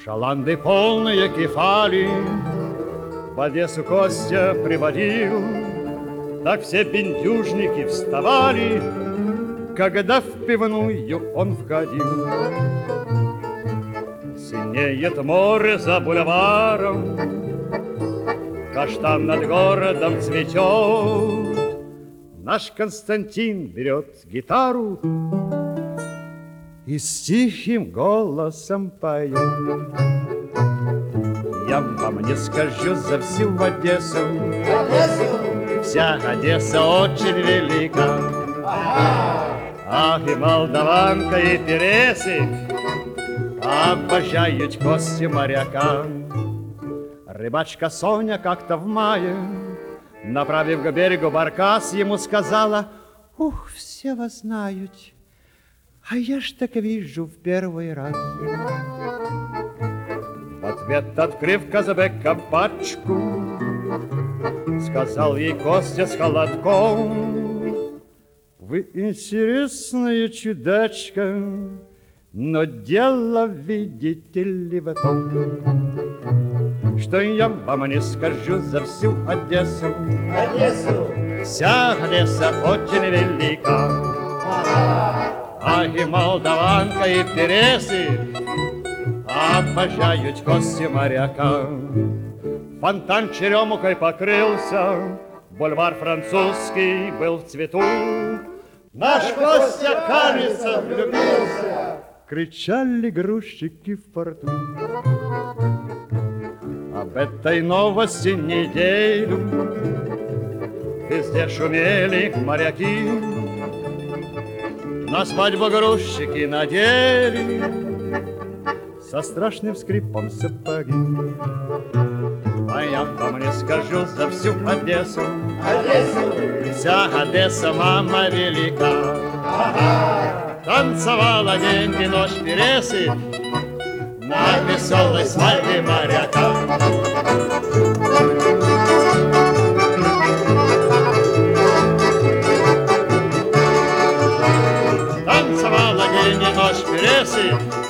Шаланды полные кефали в Одессу Костя приводил. Так все бендюжники вставали, когда в пивную он входил. Синеет море за бульваром, каштан над городом цветет. Наш Константин берет гитару и с тихим голосом поет. Я вам не скажу за всю Одессу, вся Одесса очень велика. Ах, и молдаванка, и пересик обожают Костю моряка. Рыбачка Соня как-то в мае, направив к берегу баркас, ему сказала: ух, все вас знают, а я ж так вижу в первый раз. В ответ, открыв Казабека пачку, сказал ей Костя с холодком: вы интересная чудачка, но дело, видите ли, в том, что я вам не скажу за всю Одессу. Вся Одесса очень велика. Ах, и молдаванка, и пересик обожают Костю моряка. Фонтан черемухой покрылся, бульвар французский был в цвету. Наш Костя, кажется, влюбился, кричали грузчики в порту. Об этой новости неделю везде шумели моряки. На свадьбу грузчики надели со страшным скрипом сапоги. А я вам не скажу за всю Одессу, вся Одесса, мама велика. Танцевала день и ночь пересик на веселой свадьбе моряка. Танцевала день и ночь пересик